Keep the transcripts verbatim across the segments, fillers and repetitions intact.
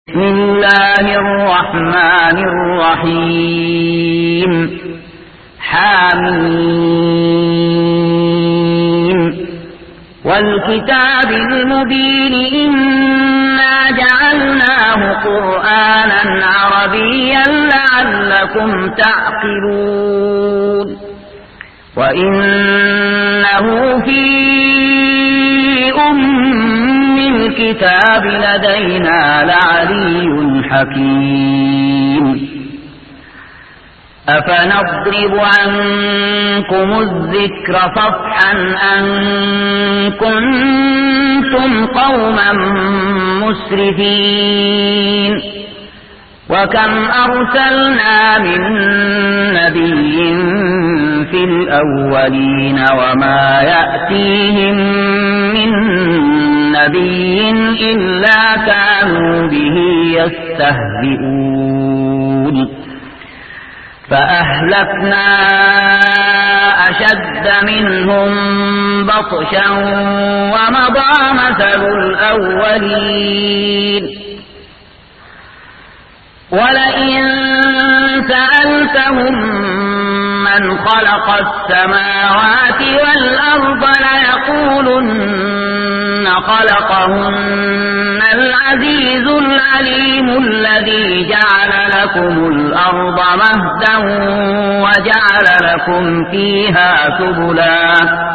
بسم الله الرحمن الرحيم حميم والكتاب المبين إنا جعلناه قرآنا عربيا لعلكم تعقلون وإنه في أم الكتاب لدينا لعلي حكيم أفنضرب عنكم الذكر صفحا أن كنتم قوما مسرفين وكم أرسلنا من نبي في الأولين وما يأتيهم من نبي إلا كانوا به يستهزئون فأهلكنا أشد منهم بطشا ومضى مثل الأولين ولئن سألتهم من خلق السماوات والأرض ليقولن خلقهن العزيز العليم الذي جعل لكم الأرض مهدا وجعل لكم فيها سبلا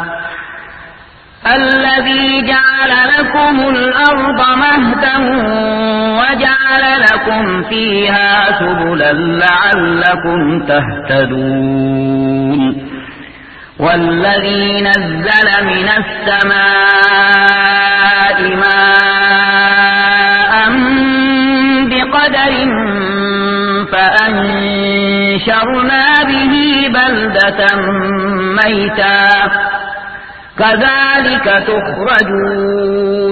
الذي جعل لكم الأرض مهدا وجعل لكم فيها سبلا لعلكم تهتدون والذي نزل من السماء ماء بقدر فأنشرنا به بلدة ميتا كذلك تخرجون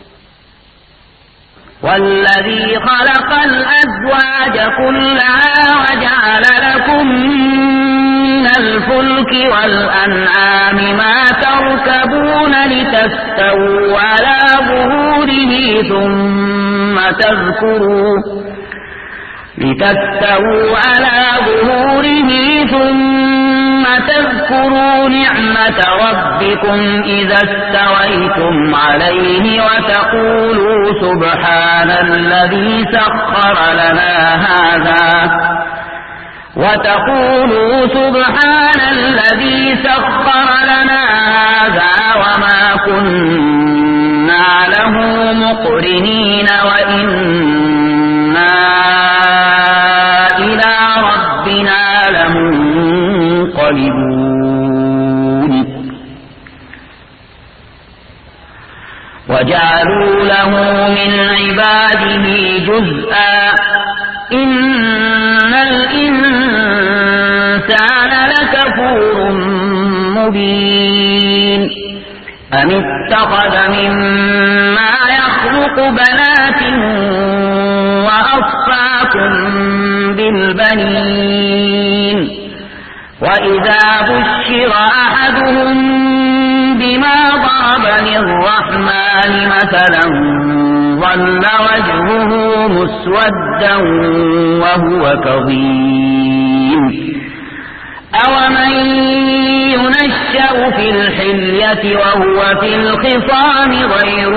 والذي خلق الأزواج كلها وجعل لكم من الفلك والأنعام ما تركبون لتستووا على ظهوره ثم تذكروا لتستووا على ظهوره ثم تذكروا نعمة ربكم إذا استويتم عليه وتقولوا سبحان الذي سخر لنا هذا وتقولوا سبحان الذي سخر لنا هذا وما كنا له مقرنين وإنا إلى ربنا لمنقلبون وجعلوا له من عباده جزءا إن الإنسان لكفور مبين أم اتخذ مما يخلق بنات وأصفاكم بالبنين وإذا بشر أحدهم بما ضرب للرحمن مثلا ظل وجهه مسودا وهو كظيم أومن ينشأ في الحلية وهو في الخصام غير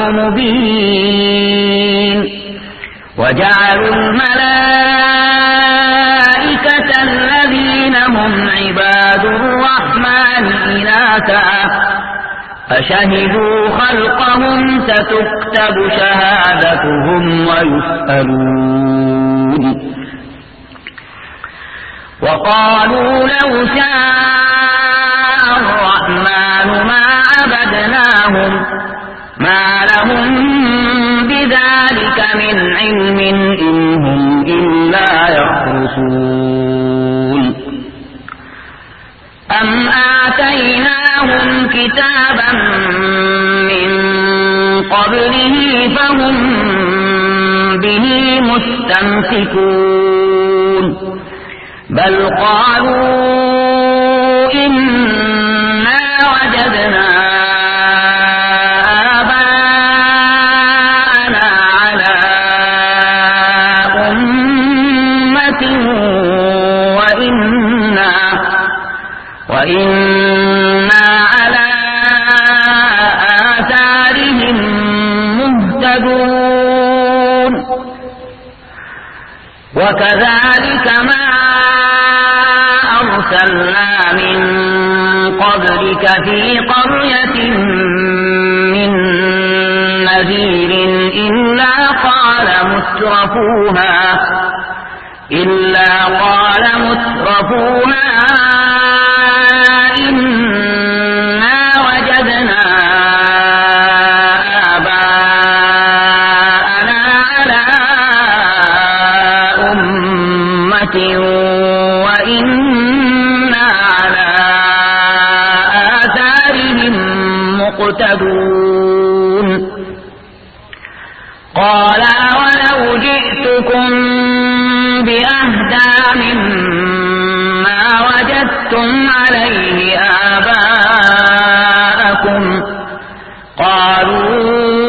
مبين وجعلوا الملائكة الذين هم عباد الرحمن إناثا أشهدوا خلقهم ستكتب شهادتهم ويسألون وقالوا لو شاء الرحمن ما عبدناهم ما لهم بذلك من علم إن هم إلا يخرصون أم آتيناهم كتابا من قبله فهم به مستمسكون بل قالوا إنا وجدنا آباءنا على وإنا على آثارهم مهتدون وكذلك ما أرسلنا من قبلك في قرية من نذير إلا قال مترفوها إلا قال مترفوها إنا وجدنا آباءنا على أمة وإنا على آثارهم مقتدون قال ولو جئتكم بأهدى مما وجدتم عليه آباءكم قالوا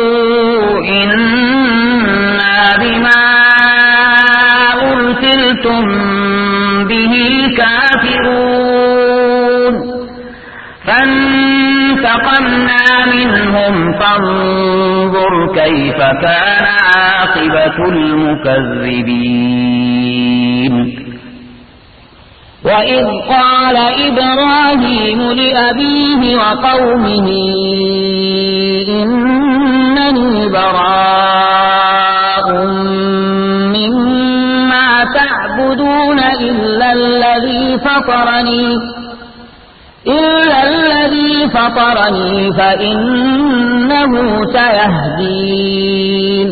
إنا بما أرسلتم به كافرون فانتقمنا منهم فانظر كيف كان عاقبة المكذبين وإذ قال إبراهيم لأبيه وقومه إنني براء مما تعبدون إلا الذي فطرني إلا الذي فطرني فإنه سيهدين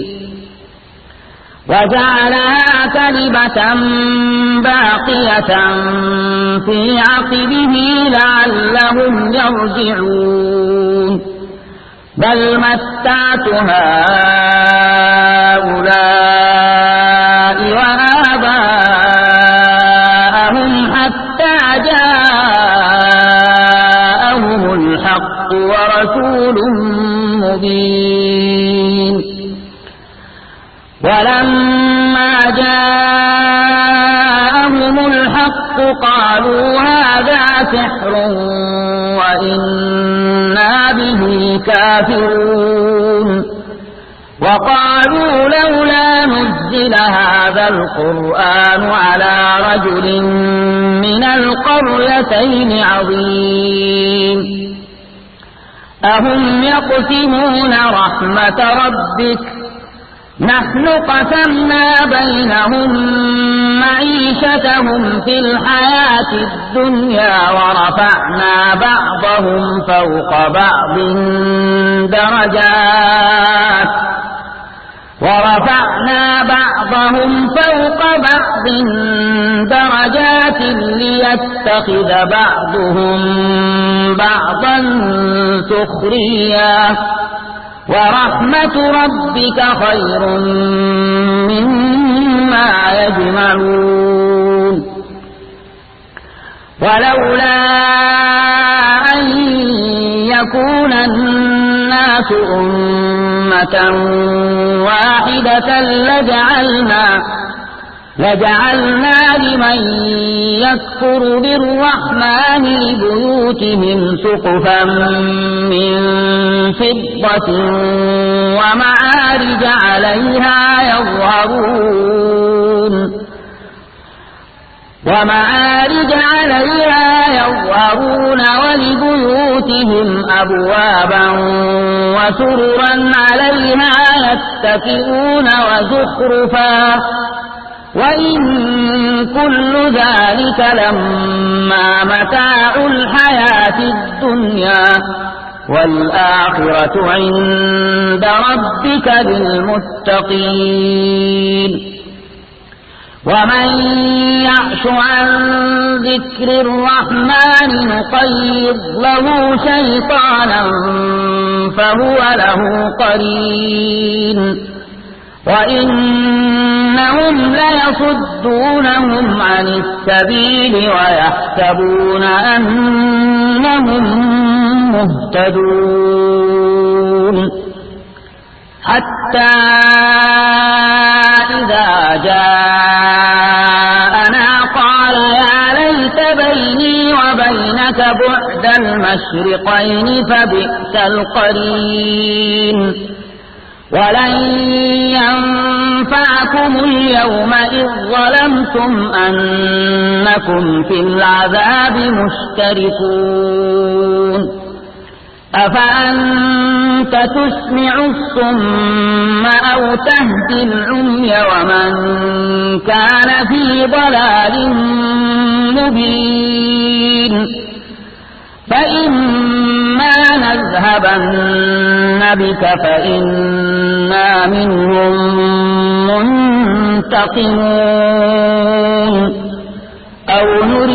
وجعلها كلمة باقية في عقبه لعلهم يرجعون بل متعت هؤلاء وآباءهم حتى جاءهم الحق ورسول مبين ولما جاءهم الحق قالوا هذا سحر وإنا به كافرون وقالوا لولا نزل هذا القرآن على رجل من القريتين عظيم أهم يقسمون رحمة ربك نحن قسمنا بينهم معيشتهم في الحياة الدنيا ورفعنا بعضهم فوق بعض درجات ورفعنا بعضهم فوق بعض درجات ليتخذ بعضهم بعضا سخريا ورحمة ربك خير مما يجمعون ولولا أن يكون الناس أمة واحدة لجعلنا لجعلنا لمن يكفر بالرحمن لبيوتهم سقفا من فضة ومعارج عليها يظهرون ومعارج عليها يظهرون ولبيوتهم أبوابا وسررا عليها يتكئون وزخرفا وإن كل ذلك لما متاع الحياة الدنيا والآخرة عند ربك للمتقين ومن يعش عن ذكر الرحمن نقيض له شيطانا فهو له قرين وإنهم ليصدونهم عن السبيل ويحسبون أنهم مهتدون حتى إذا جاءنا قال يا ليت بيني وبينك بعد المشرقين فبئس القرين ولن ينفعكم اليوم إذ ظلمتم أنكم في العذاب مشتركون أفأنت تسمع الصم أو تهدي العمي ومن كان في ضلال مبين فإما نذهبن بك فإنا منهم منتقمون أو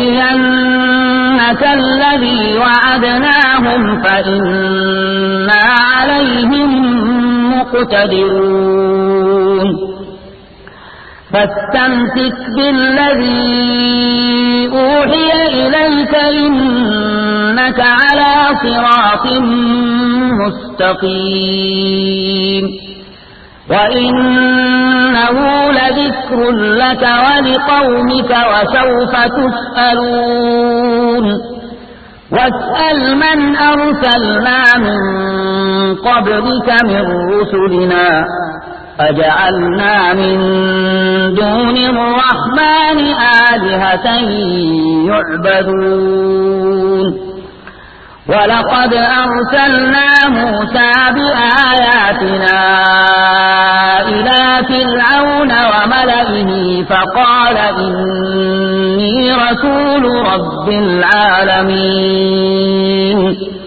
نرينك الذي وعدناهم فإنا عليهم مقتدرون فاستمسك بالذي أوحي إليك إنك على صراط مستقيم وإنه لذكر لك ولقومك وسوف تسألون واسأل من أرسلنا من قبلك من رسلنا أجعلنا من دون الرحمن آلهة يعبدون ولقد أرسلنا موسى بآياتنا إلى فرعون وملئه فقال إني رسول رب العالمين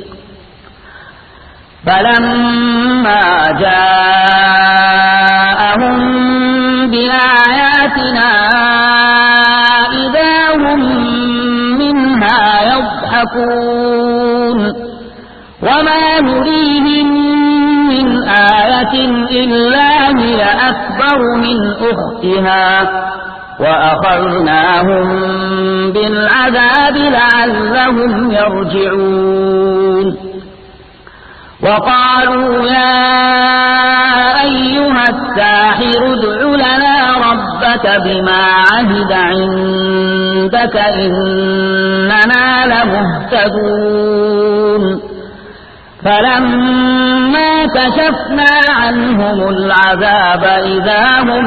فلما جاءهم بآياتنا إذا هم منها يضحكون وما نريهم من آية إلا هي أكبر من أختها وأخذناهم بالعذاب لعلهم يرجعون وقالوا يا أيها الساحر ادع لنا ربك بما عهد عندك إننا لمهتدون فلما كشفنا عنهم العذاب إذا هم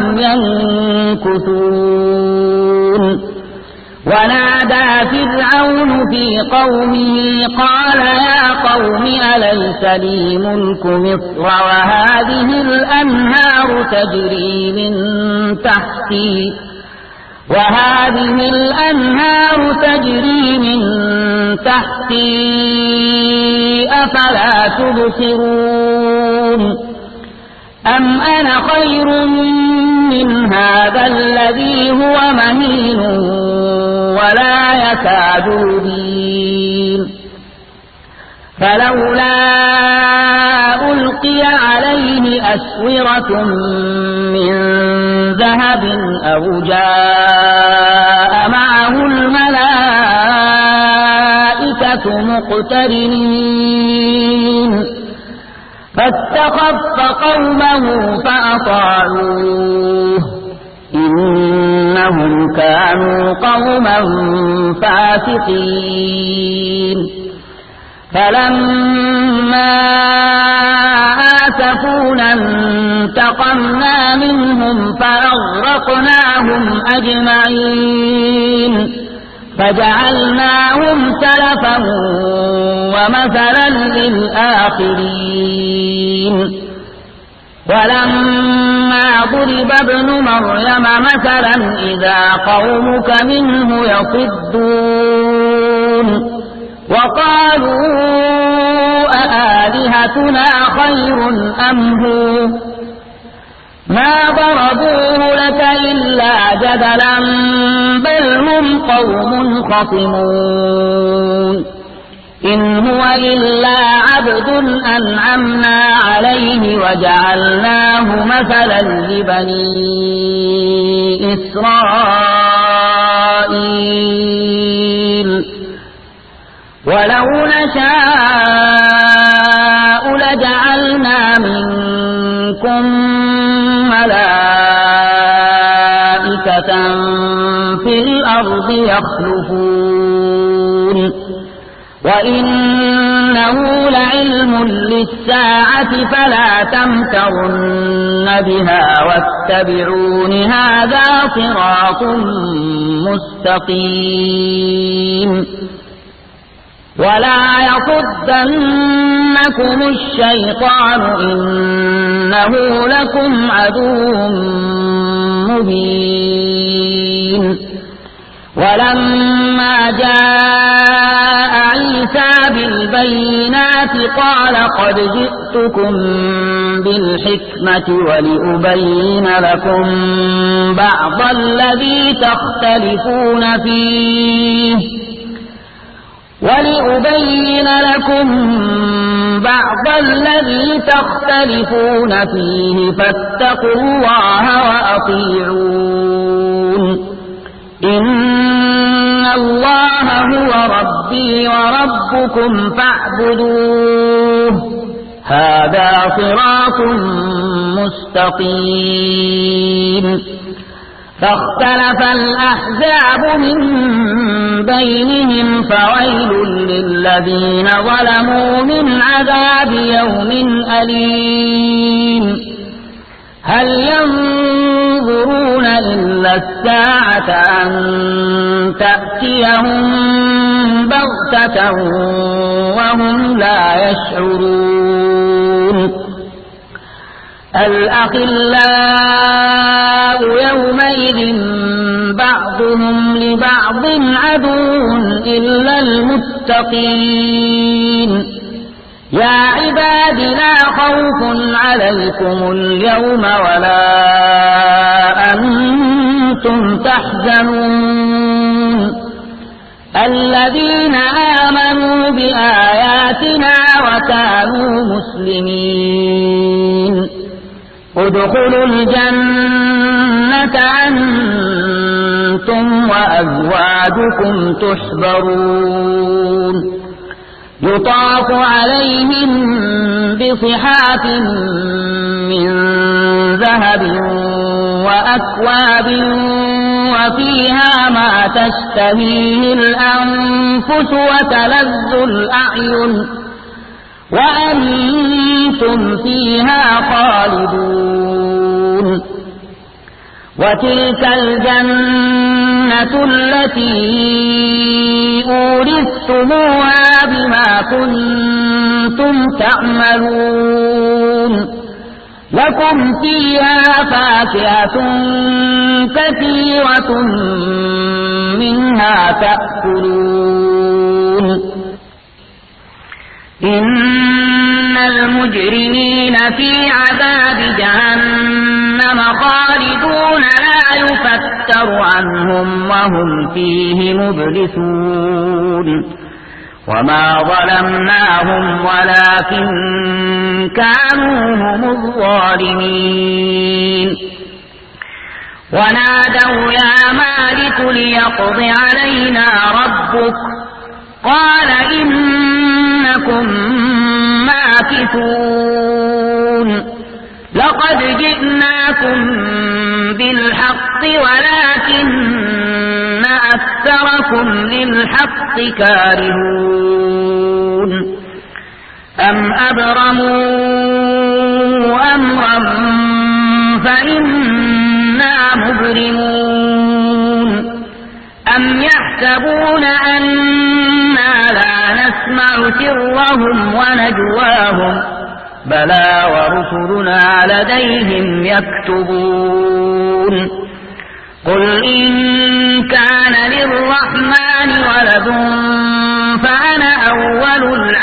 ينكثون ونادى فرعون في قومه قال يا قوم أليس لي ملك مصر وهذه الأنهار تجري من تحتي وهذه الأنهار تجري من تحتي أفلا تبصرون أم أنا خير من هذا الذي هو مهين ولا يكاد يبين فلولا ألقي عليه أسورة من ذهب أو جاء معه الملائكة مقترنين فاستخف قومه فأطاعوه إنهم كانوا قوما فاسقين فلما آسفونا انتقمنا منهم فأغرقناهم أجمعين فجعلناهم سلفا ومثلا للآخرين ولما ضرب ابن مريم مثلا إذا قومك منه يصدون وقالوا أآلهتنا خير أم هو ما ضربوه لك إلا جدلا بل هم قوم خصمون إن هو إلا عبد أنعمنا عليه وجعلناه مثلا لبني إسرائيل ولو نشاء لجعلنا منكم ملائكة في الأرض يخلفون وإنه لعلم للساعة فلا تمترن بها واتبعون هذا صراط مستقيم ولا يصدنكم الشيطان إنه لكم عدو مبين ولما جاء عيسى بالبينات قال قد جئتكم بالحكمة ولأبين لكم بعض الذي تختلفون فيه ولأبين لكم بعض الذي تختلفون فيه فاتقوا الله وأطيعون إن الله هو ربي وربكم فاعبدوه هذا صراط مستقيم فاختلف الأحزاب من بينهم فويل للذين ظلموا من عذاب يوم أليم هل ينظرون إلا الساعة أن تأتيهم بغتة وهم لا يشعرون الأخلاء يومئذ بعضهم لبعض عدو إلا المتقين يا عباد لا خوف عليكم اليوم ولا أنتم تحزنون الذين آمنوا بآياتنا وكانوا مسلمين ادخلوا الجنة أنتم وأزواجكم تحبرون يطاف عليهم بصحاف من ذهب وأكواب وفيها ما تشتهيه الأنفس وتلذ الأعين وأنتم فيها خالدون وتلك الجنة التي أورثتموها بما كنتم تعملون لكم فيها فاكهة كثيرة منها تأكلون إن المجرمين في عذاب جهنم خالدون لا يفتر عنهم وهم فيه مبلسون وما ظلمناهم ولكن كانوا هم الظالمين ونادوا يا مالك ليقض علينا ربك قال إنكم ماكثون لقد جئناكم بالحق ولكن أكثركم للحق كارهون أم أبرموا أمرا فإنا مبرمون أم يحسبون أنا لا نسمع سرهم ونجواهم بلى ورسلنا لديهم يكتبون قل إن كان للرحمن ولد فأنا أول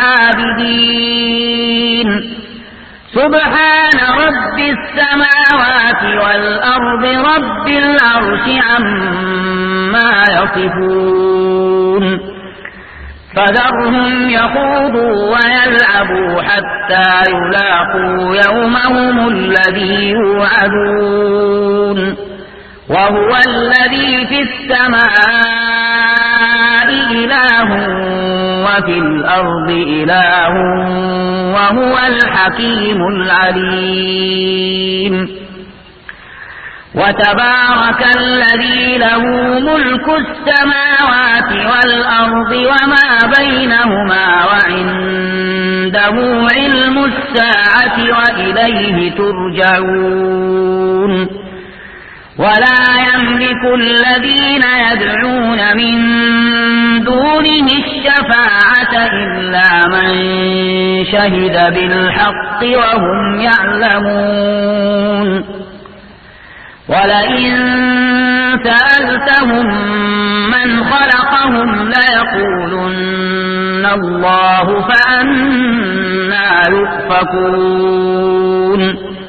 العابدين سبحان رب السماوات والأرض رب العرش عما يصفون فذرهم يخوضوا ويلعبوا حتى يلاقوا يومهم الذي يوعدون وهو الذي في السماء إله وفي الأرض إله وهو الحكيم العليم وتبارك الذي له ملك السماوات والأرض وما بينهما وعنده علم الساعة وإليه ترجعون ولا يملك الذين يدعون من دونه الشفاعة إلا من شهد بالحق وهم يعلمون ولئن سألتهم من خلقهم ليقولن الله فأنى يؤفكون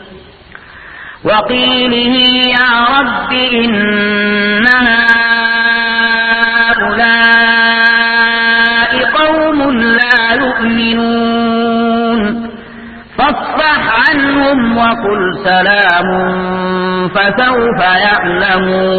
وقيله يا رب إن هؤلاء قوم لا يؤمنون فاصفح عنهم وقل سلام فسوف يعلمون